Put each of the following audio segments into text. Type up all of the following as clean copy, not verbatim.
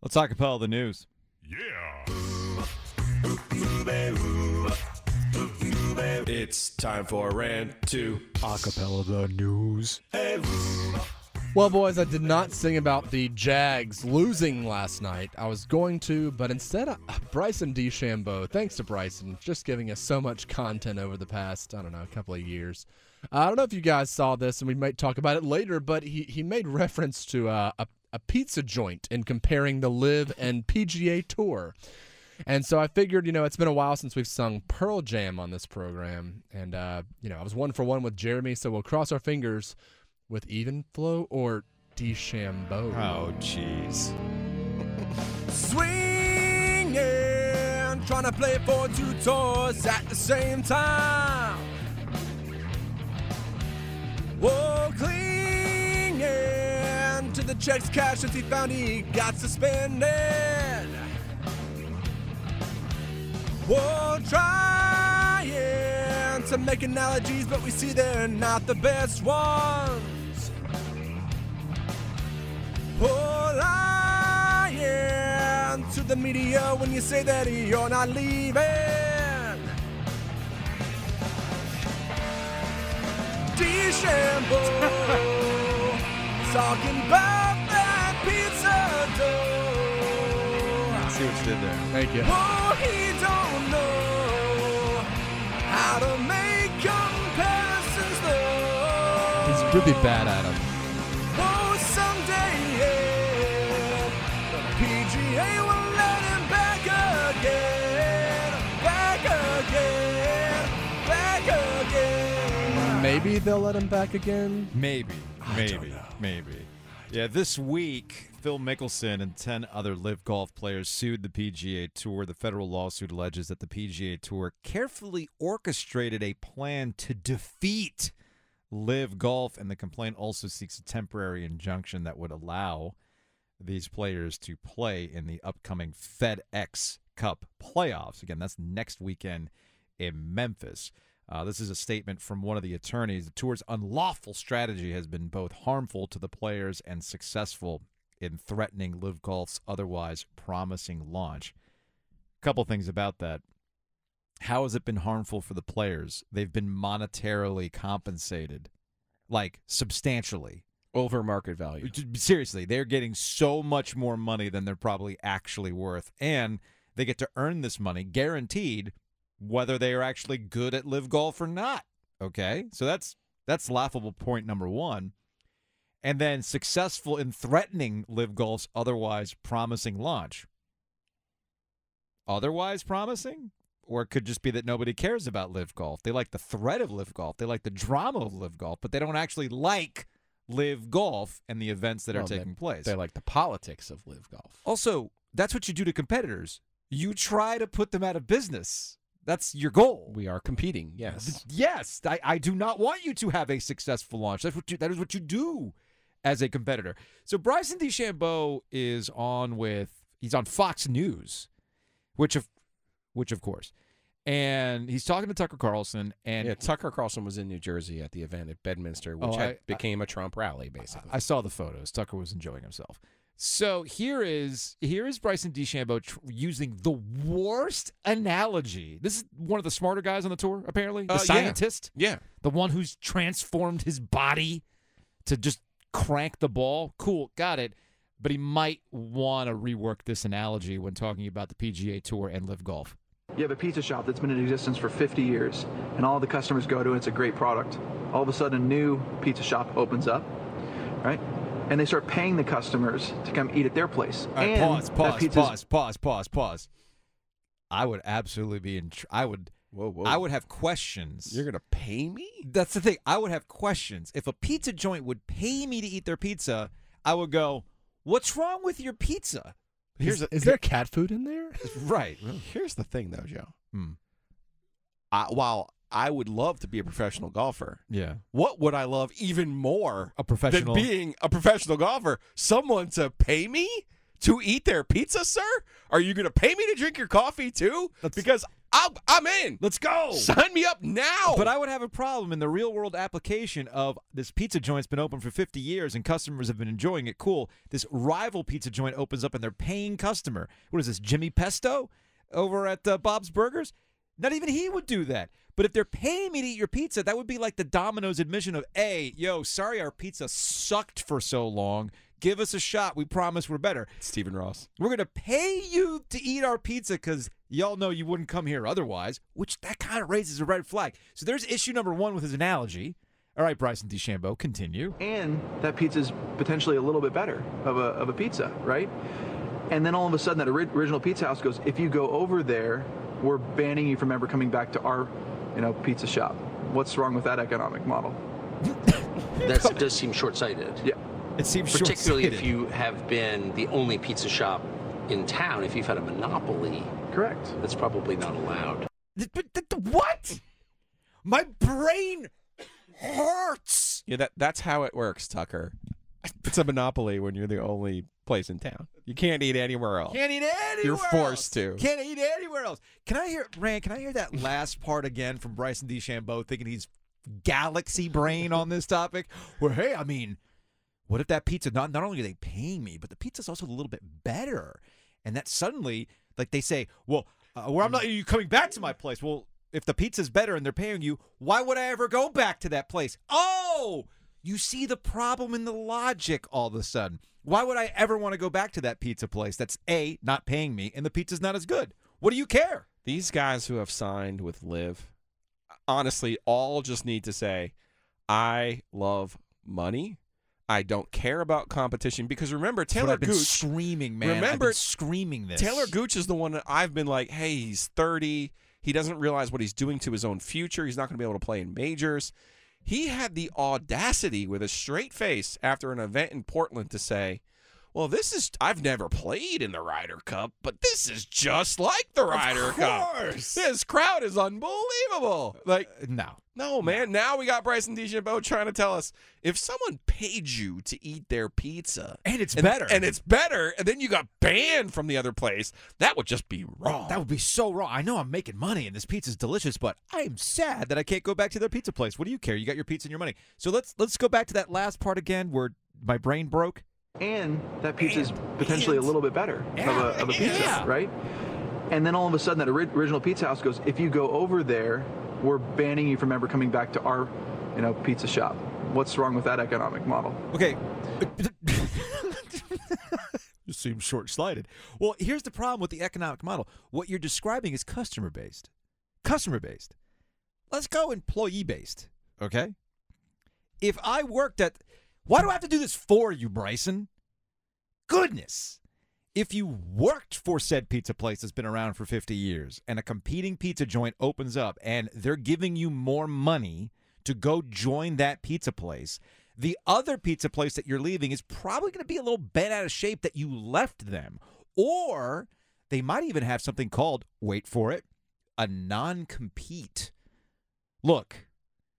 Let's acapella the news. Yeah. It's time for Rant 2. Acapella the news. Well, boys, I did not sing about the Jags losing last night. I was going to, but instead, Bryson DeChambeau. Thanks to Bryson, just giving us so much content over the past, a couple of years. I don't know if you guys saw this, and we might talk about it later, but he made reference to a pizza joint in comparing the LIV and PGA Tour. And so I figured, it's been a while since we've sung Pearl Jam on this program. And, I was 1 for 1 with Jeremy, so we'll cross our fingers with Even Flow or DeChambeau. Oh, jeez. Swinging, trying to play for 2 tours at the same time. Whoa, clinging to the checks cash since he found he got suspended. Whoa, trying to make analogies, but we see they're not the best ones. Oh, lying to the media when you say that you're not leaving. DeChambeau, talking about that pizza dough. I see what you did there. Thank you. Oh, he don't know how to make comparisons though. He's really bad at them. Oh, someday, yeah, the PGA will let him back again. Maybe they'll let him back again. Maybe. I don't know. Maybe. Yeah, this week, Phil Mickelson and 10 other LIV Golf players sued the PGA Tour. The federal lawsuit alleges that the PGA Tour carefully orchestrated a plan to defeat LIV Golf, and the complaint also seeks a temporary injunction that would allow these players to play in the upcoming FedEx Cup playoffs. Again, that's next weekend in Memphis. This is a statement from one of the attorneys. The tour's unlawful strategy has been both harmful to the players and successful in threatening LIV Golf's otherwise promising launch. A couple things about that. How has it been harmful for the players? They've been monetarily compensated, like substantially. Over market value. Seriously, they're getting so much more money than they're probably actually worth. And they get to earn this money guaranteed whether they are actually good at LIV Golf or not. Okay? So that's laughable point number one. And then successful in threatening LIV Golf's otherwise promising launch. Otherwise promising? Or it could just be that nobody cares about LIV Golf. They like the threat of LIV Golf. They like the drama of LIV Golf, but they don't actually like LIV Golf and the events that are taking place. They like the politics of LIV Golf. Also, that's what you do to competitors. You try to put them out of business. That's your goal. We are competing, yes. Yes, I do not want you to have a successful launch. That is what you do as a competitor. So Bryson DeChambeau is on Fox News, which of course. And he's talking to Tucker Carlson. And Tucker Carlson was in New Jersey at the event at Bedminster, which became a Trump rally, basically. I saw the photos. Tucker was enjoying himself. So here is Bryson DeChambeau using the worst analogy. This is one of the smarter guys on the tour, apparently. The scientist. Yeah. The one who's transformed his body to just crank the ball. Cool, got it. But he might want to rework this analogy when talking about the PGA Tour and LIV Golf. You have a pizza shop that's been in existence for 50 years, and all the customers go to it. It's a great product. All of a sudden, a new pizza shop opens up, right? And they start paying the customers to come eat at their place. All right, and pause. I would absolutely be Whoa. I would have questions. You're going to pay me? That's the thing. I would have questions. If a pizza joint would pay me to eat their pizza, I would go, what's wrong with your pizza? Is there cat food in there? Right. Here's the thing, though, Joe. While I would love to be a professional golfer, Yeah. what would I love even more A professional. than being a professional golfer? Someone to pay me to eat their pizza, sir? Are you going to pay me to drink your coffee, too? Because I'm in. Let's go. Sign me up now. But I would have a problem in the real-world application of this pizza joint's been open for 50 years and customers have been enjoying it. Cool. This rival pizza joint opens up and they're paying customer. What is this, Jimmy Pesto over at Bob's Burgers? Not even he would do that. But if they're paying me to eat your pizza, that would be like the Domino's admission of, hey, yo, sorry our pizza sucked for so long. Give us a shot. We promise we're better. Stephen Ross. We're going to pay you to eat our pizza because y'all know you wouldn't come here otherwise, which that kind of raises a red flag. So there's issue number one with his analogy. All right, Bryson DeChambeau, continue. And that pizza's potentially a little bit better of a pizza, right? And then all of a sudden that original pizza house goes, if you go over there, we're banning you from ever coming back to our pizza shop. What's wrong with that economic model? That does seem short-sighted. Yeah. It seems particularly short-sighted. if you have been the only pizza shop in town. If you've had a monopoly, Correct. that's probably not allowed. What? My brain hurts. Yeah, that's how it works, Tucker. It's a monopoly when you're the only place in town. You can't eat anywhere else. Can't eat anywhere You're else. forced to. Can't eat anywhere else. Can I hear that last part again from Bryson DeChambeau thinking he's galaxy brain on this topic? Where, hey, I mean, what if that pizza, not only are they paying me, but the pizza's also a little bit better. And that suddenly, like they say, well, I'm not you coming back to my place. Well, if the pizza's better and they're paying you, why would I ever go back to that place? Oh, you see the problem in the logic all of a sudden. Why would I ever want to go back to that pizza place that's A, not paying me, and the pizza's not as good? What do you care? These guys who have signed with Liv, honestly, all just need to say, I love money. I don't care about competition. Because remember, Taylor I've been Gooch. screaming, man. Remember, I've been screaming this. Taylor Gooch is the one that I've been like, hey, he's 30. He doesn't realize what he's doing to his own future. He's not going to be able to play in majors. He had the audacity with a straight face after an event in Portland to say, well, I've never played in the Ryder Cup, but this is just like the Ryder Cup. This crowd is unbelievable. Like, no, man. Now we got Bryson DeChambeau trying to tell us if someone paid you to eat their pizza. And it's better. And it's better, and then you got banned from the other place, that would just be wrong. That would be so wrong. I know I'm making money and this pizza's delicious, but I'm sad that I can't go back to their pizza place. What do you care? You got your pizza and your money. So let's go back to that last part again where my brain broke. And that pizza's potentially a little bit better of a pizza, right? And then all of a sudden that original pizza house goes, if you go over there, we're banning you from ever coming back to our pizza shop. What's wrong with that economic model? Okay. Just seems short-sighted. Well, here's the problem with the economic model. What you're describing is customer-based. Customer-based. Let's go employee-based, okay? If I worked at... Why do I have to do this for you, Bryson? Goodness. If you worked for said pizza place that's been around for 50 years and a competing pizza joint opens up and they're giving you more money to go join that pizza place, the other pizza place that you're leaving is probably going to be a little bent out of shape that you left them. Or they might even have something called, wait for it, a non-compete. Look,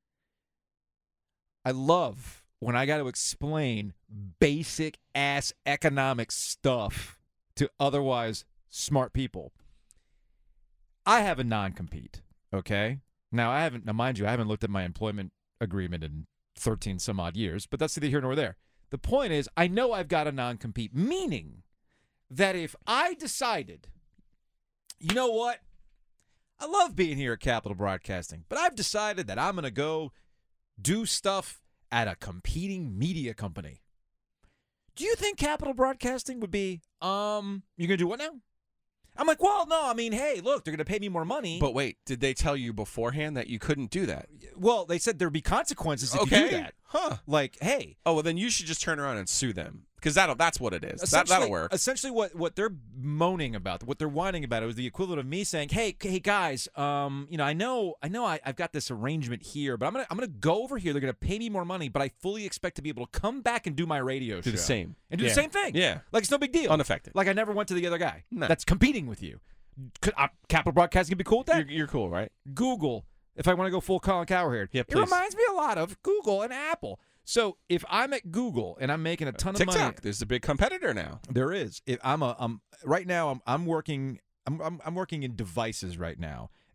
I love when I got to explain basic-ass economic stuff to otherwise smart people. I have a non-compete, okay? Now, mind you, I haven't looked at my employment agreement in 13 some odd years, but that's neither here nor there. The point is, I know I've got a non-compete, meaning that if I decided, you know what? I love being here at Capital Broadcasting, but I've decided that I'm going to go do stuff at a competing media company. Do you think Capital Broadcasting would be, you're going to do what now? I'm like, well, no, I mean, hey, look, they're going to pay me more money. But wait, did they tell you beforehand that you couldn't do that? Well, they said there'd be consequences if you do that. Huh. Like, hey. Oh, well, then you should just turn around and sue them. Because that's what it is. That'll work. Essentially, what they're moaning about, what they're whining about, it was the equivalent of me saying, "Hey guys, I know, I've got this arrangement here, but I'm gonna go over here. They're gonna pay me more money, but I fully expect to be able to come back and do my radio show, Do the same. and do the same thing. Yeah, like it's no big deal, unaffected. Like I never went to the other guy No. that's competing with you. Capital Broadcasting can be cool with that. You're cool, right? Google, if I want to go full Colin Cowherd, Yeah, it please. reminds me a lot of Google and Apple. So if I'm at Google and I'm making a ton of money, TikTok, there's a big competitor now. there is. Right now I'm working. I'm working in devices right now,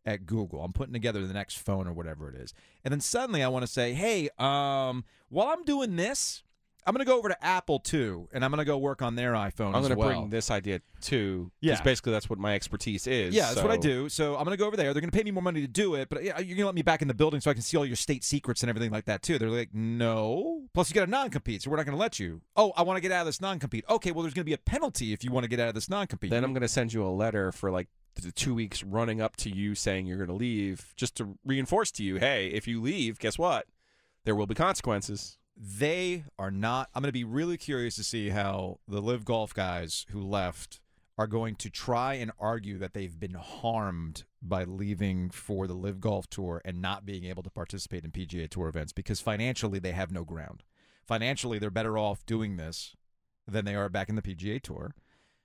at Google. I'm putting together the next phone or whatever it is. And then suddenly I want to say, hey, while I'm doing this, I'm going to go over to Apple, too, and I'm going to go work on their iPhone I'm as going to well. bring this idea, too, Yeah. because basically that's what my expertise is. Yeah, that's what I so- do. So I'm going to go over there. They're going to pay me more money to do it, but you're going to let me back in the building so I can see all your state secrets and everything like that, too. They're like, no. Plus, you got a non-compete, so we're not going to let you. Oh, I want to get out of this non-compete. Okay, well, there's going to be a penalty if you want to get out of this non-compete. Then I'm going to send you a letter for like the 2 weeks running up to you saying you're going to leave, just to reinforce to you, hey, if you leave, guess what? There will be consequences. They are not. I'm going to be really curious to see how the Live Golf guys who left are going to try and argue that they've been harmed by leaving for the Live Golf Tour and not being able to participate in PGA Tour events, because financially they have no ground. Financially, they're better off doing this than they are back in the PGA Tour.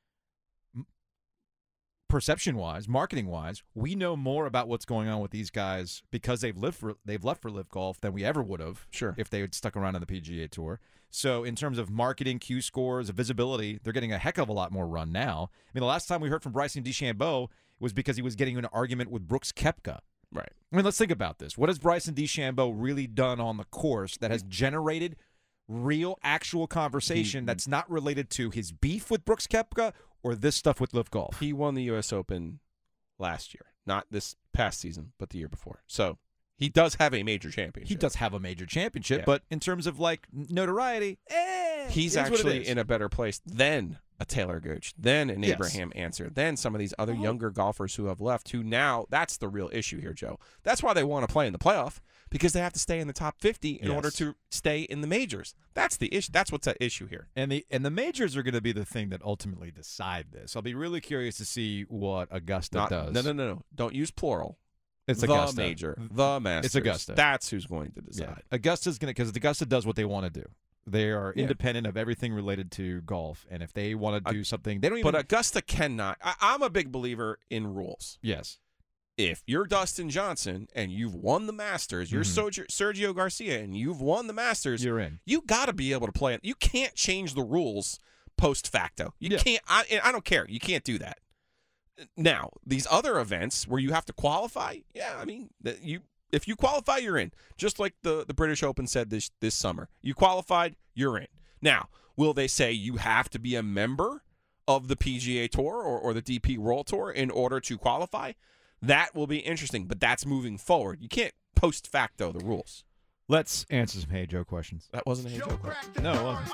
Perception-wise, marketing-wise, we know more about what's going on with these guys because they've left for Live Golf than we ever would have. Sure. If they had stuck around on the PGA Tour. So in terms of marketing, Q scores, visibility, they're getting a heck of a lot more run now. I mean, the last time we heard from Bryson DeChambeau was because he was getting in an argument with Brooks Koepka. Right. I mean, let's think about this. What has Bryson DeChambeau really done on the course that has generated real, actual conversation that's not related to his beef with Brooks Koepka or this stuff with Live Golf? He won the U.S. Open last year, not this past season, but the year before. So he does have a major championship. He does have a major championship, Yeah. but in terms of like notoriety, He's it is what it actually is. in a better place than a Taylor Gooch, than an Yes. Abraham Answer, than some of these other younger golfers who have left, who now, that's the real issue here, Joe. That's why they want to play in the playoff, because they have to stay in the top 50 in order Yes. to stay in the majors. That's the issue. That's what's at issue here. And the majors are going to be the thing that ultimately decide this. I'll be really curious to see what Augusta does. No. Don't use plural. It's the Augusta. major, the Masters. It's Augusta. That's who's going to Yeah. decide. Augusta's going to, because Augusta does what they want to do. They are independent of everything related to golf, and if they want to do something, they don't even. But Augusta cannot. I'm a big believer in rules. Yes. If you're Dustin Johnson and you've won the Masters, you're Sergio Garcia and you've won the Masters, You're in. You got to be able to play it. You can't change the rules post facto. You Yeah. can't. I don't care. You can't do that. Now, these other events where you have to qualify, I mean, if you qualify, you're in. Just like the British Open said this summer. You qualified, you're in. Now, will they say you have to be a member of the PGA Tour or the DP World Tour in order to qualify? That will be interesting, but that's moving forward. You can't post facto the rules. Let's answer some Hey Joe questions. That wasn't a Hey Joe question. No, it wasn't.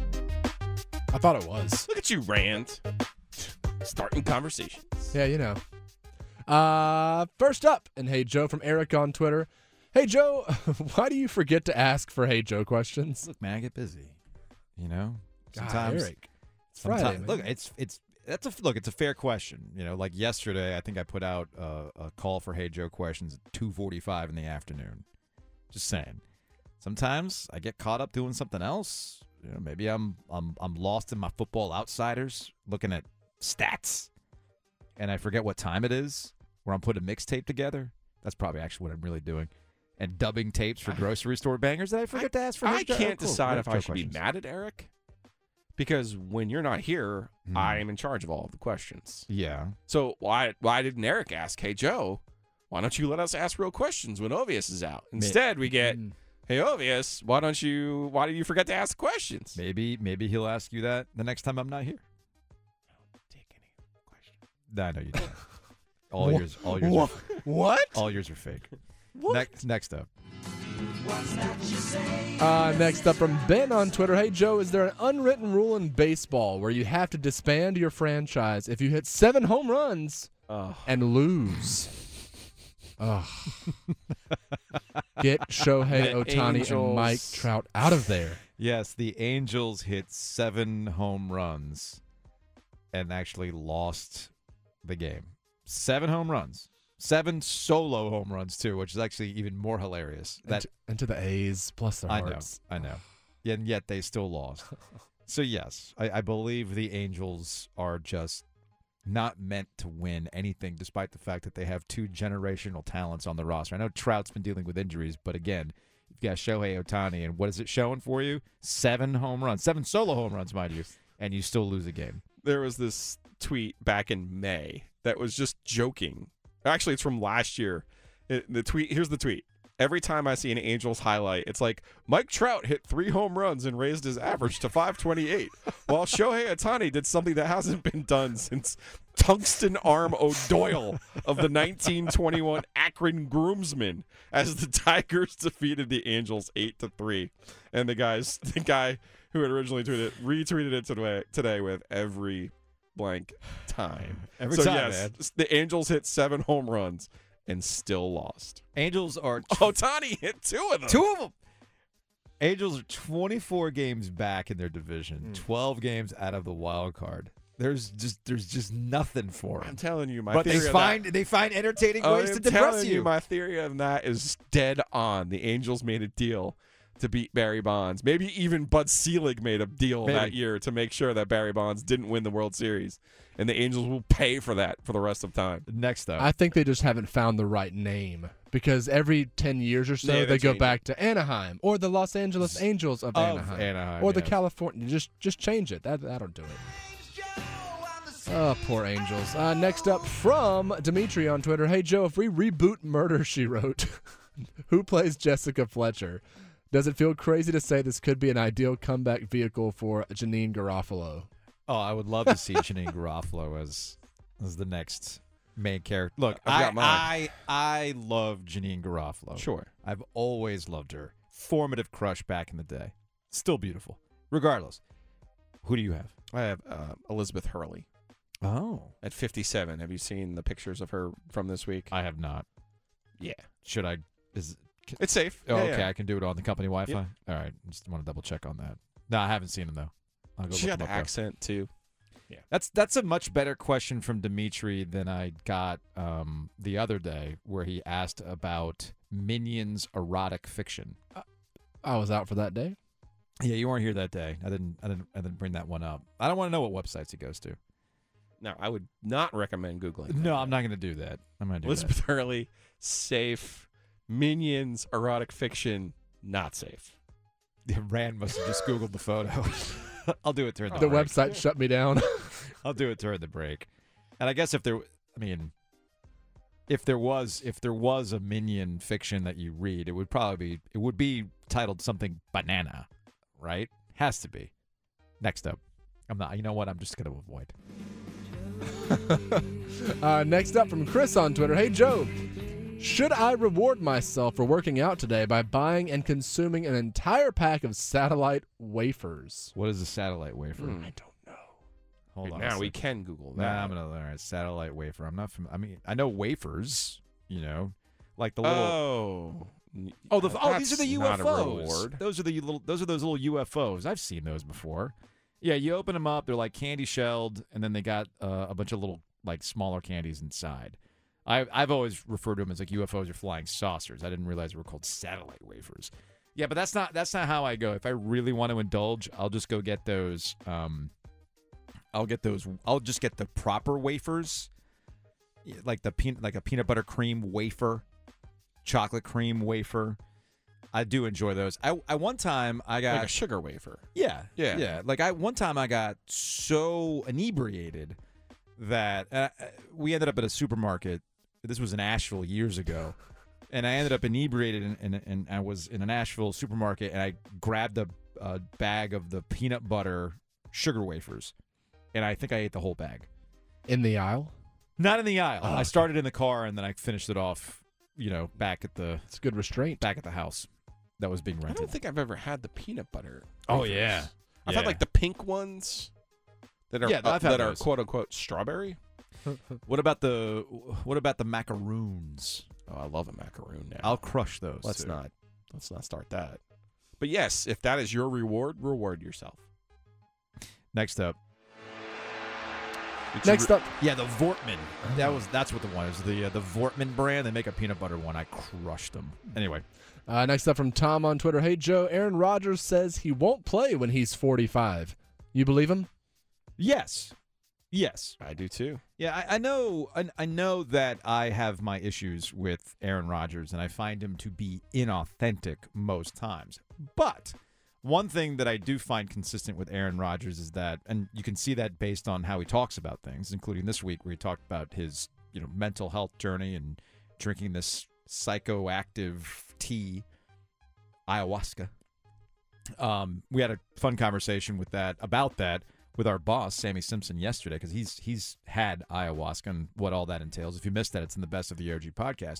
I thought it was. Look at you, Rand. Starting conversations. Yeah, you know. First up, and Hey Joe from Eric on Twitter. Hey Joe, why do you forget to ask for Hey Joe questions? Look, man, I get busy. You know, God, sometimes. Eric. It's Friday, man. Look, it's a fair question. You know, like yesterday, I think I put out a call for Hey Joe questions at 2:45 in the afternoon. Just saying. Sometimes I get caught up doing something else. You know, maybe I'm lost in my Football Outsiders, looking at stats, and I forget what time it is. Where I'm putting a mixtape together. That's probably actually what I'm really doing. And dubbing tapes for grocery store bangers that I forget to ask for. I Hey Joe. can't Oh, cool. decide Hey if Joe I should questions. be mad at Eric, because when you're not here, I am in charge of all of the questions. Yeah. So why didn't Eric ask, hey, Joe, why don't you let us ask real questions when Ovius is out? Instead, we get, hey, Ovius, why did you forget to ask questions? Maybe he'll ask you that the next time I'm not here. Take any question. I know you don't. All yours are What? all yours are fake. Next up. Next up from Ben on Twitter. Hey Joe, is there an unwritten rule in baseball where you have to disband your franchise if you hit 7 home runs and lose? Ugh. Get Shohei The Ohtani Angels. and Mike Trout out of there. Yes, the Angels hit 7 home runs and actually lost the game. 7 home runs. 7 solo home runs too, which is actually even more hilarious. And to the A's, plus their I hearts. know. And yet they still lost. So yes, I believe the Angels are just not meant to win anything, despite the fact that they have 2 generational talents on the roster. I know Trout's been dealing with injuries, but again, you've got Shohei Ohtani, and what is it showing for you? 7 home runs. 7 solo home runs, mind you, and you still lose a game. There was this tweet back in May that was just joking Actually, it's from last year. The tweet. Here's the tweet. Every time I see an Angels highlight, it's like Mike Trout hit 3 home runs and raised his average to 528, while Shohei Ohtani did something that hasn't been done since Tungsten Arm O'Doyle of the 1921 Akron Groomsmen, as the Tigers defeated the Angels 8-3. And the guy who had originally tweeted it retweeted it today with every blank time. Every so time, yes, man. the Angels hit 7 home runs and still lost. Angels are Ohtani hit 2 of them. 2 of them. Angels are 24 games back in their division, 12 games out of the wild card. There's just nothing for I'm them. telling you, my But theory of that- they find entertaining ways to I'm depress telling you. my theory of that is dead on. The Angels made a deal to beat Barry Bonds. Maybe even Bud Selig made a deal that year to make sure that Barry Bonds didn't win the World Series. And the Angels will pay for that for the rest of time. Next up, I think they just haven't found the right name because every 10 years or so Yeah, they go change back to Anaheim or the Los Angeles Angels of Anaheim, or the yes. California. Just change it. That'll do it. Oh, poor Angels. Next up from Dimitri on Twitter. Hey Joe, if we reboot Murder, She Wrote, who plays Jessica Fletcher? Does it feel crazy to say this could be an ideal comeback vehicle for Janine Garofalo? Oh, I would love to see Janine Garofalo as the next main character. Look, I've got mine. I love Janine Garofalo. Sure. I've always loved her. Formative crush back in the day. Still beautiful. Regardless. Who do you have? I have Elizabeth Hurley Oh. at 57. Have you seen the pictures of her from this week? I have not. Yeah. Should I? It's safe. Oh, Yeah, okay. yeah. I can do it on the company Wi-Fi? Yep. All right. Just want to double check on that. No, I haven't seen him, though. I'll go She look got him the up, though. accent, too. That's a much better question from Dimitri than I got the other day, where he asked about Minions erotic fiction. I was out for that day. Yeah, you weren't here that day. I didn't bring that one up. I don't want to know what websites he goes to. No, I would not recommend Googling. No, I'm not going to do that. I'm going to do Elizabeth Hurley, safe. Minions, erotic fiction, not safe. that. Rand must have just Googled the photo. I'll do it during the The break. website shut me down. I'll do it during the break. And I guess if there was a Minion fiction that you read, it would be titled something banana, right? Has to be. Next up. I'm not. You know what? I'm just going to avoid. Next up from Chris on Twitter. Hey, Joe, should I reward myself for working out today by buying and consuming an entire pack of satellite wafers? What is a satellite wafer? I don't know. Hold on. Now a we second. can Google that. Nah, I'm gonna learn. Satellite wafer. I'm not. I know wafers. You know, like the little. These are the UFOs. Not a reward. Those are those little UFOs. I've seen those before. Yeah, you open them up. They're like candy shelled, and then they got a bunch of little like smaller candies inside. I've always referred to them as like UFOs or flying saucers. I didn't realize they were called satellite wafers. Yeah, but that's not how I go. If I really want to indulge, I'll just go get those. I'll just get the proper wafers, like a peanut butter cream wafer, chocolate cream wafer. I do enjoy those. I one time I got like a sugar wafer. yeah. Yeah. Like one time I got so inebriated that we ended up at a supermarket. This was in Asheville years ago, and I ended up inebriated, and I was in an Asheville supermarket, and I grabbed a bag of the peanut butter sugar wafers, and I think I ate the whole bag. In the aisle? Not in the aisle. Oh. I started in the car, and then I finished it off. Back at the It's good restraint. house that was being I rented. don't think I've ever had the peanut butter. Oh, wafers. yeah. I've Yeah. had like the pink ones that are Yeah, I've had that are those. quote unquote strawberry. What about the macaroons? Oh, I love a macaroon now. I'll crush those. Let's too. not start that. But yes, if that is your reward yourself. Next up. Next up, Yeah, the Vortman. That's what the one is. The Vortman brand. They make a peanut butter one. I crushed them. Anyway, next up from Tom on Twitter. Hey, Joe, Aaron Rodgers says he won't play when he's 45. You believe him? yes. I do too. Yeah, I know. I know that I have my issues with Aaron Rodgers, and I find him to be inauthentic most times. But one thing that I do find consistent with Aaron Rodgers is that, and you can see that based on how he talks about things, including this week where he talked about his mental health journey and drinking this psychoactive tea, ayahuasca. We had a fun conversation about that with our boss, Sammy Simpson, yesterday, because he's had ayahuasca and what all that entails. If you missed that, it's in the Best of the OG podcast.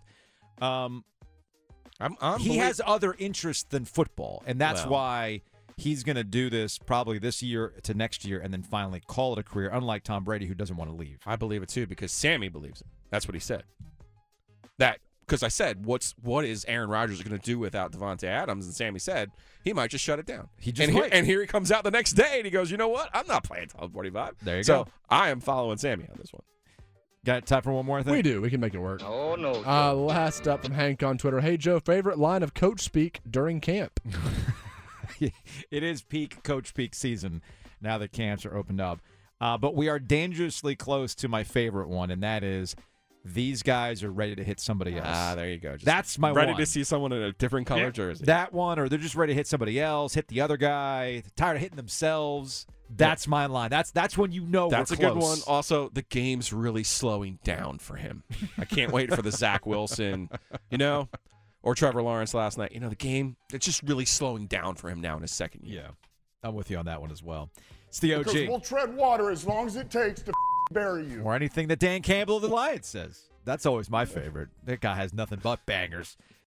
He has other interests than football, and that's why he's going to do this probably this year to next year and then finally call it a career, unlike Tom Brady, who doesn't want to leave. I believe it, too, because Sammy believes it. That's what he said. Because I said, what is Aaron Rodgers going to do without Devontae Adams? And Sammy said he might just shut it down. And here he comes out the next day and he goes, you know what? I'm not playing top 45. There you go. go. I am following Sammy on this one. Got time for one more thing? We do. We can make it work. Oh, no. Last up from Hank on Twitter. Hey, Joe, favorite line of coach speak during camp? It is peak coach peak season now that camps are opened up. But we are dangerously close to my favorite one, and that is, these guys are ready to hit somebody else. There you go. That's my ready one. to see someone in a different color jersey. That one, or they're just ready to hit somebody else, hit the other guy, tired of hitting themselves. That's my line. That's when you know That's we're a close. good one. Also, the game's really slowing down for him. I can't wait for the Zach Wilson, or Trevor Lawrence last night. The game, it's just really slowing down for him now in his second year. Yeah, I'm with you on that one as well. It's the OG. Because we'll tread water as long as it takes to bury you. Or anything that Dan Campbell of the Lions says. That's always my favorite. That guy has nothing but bangers.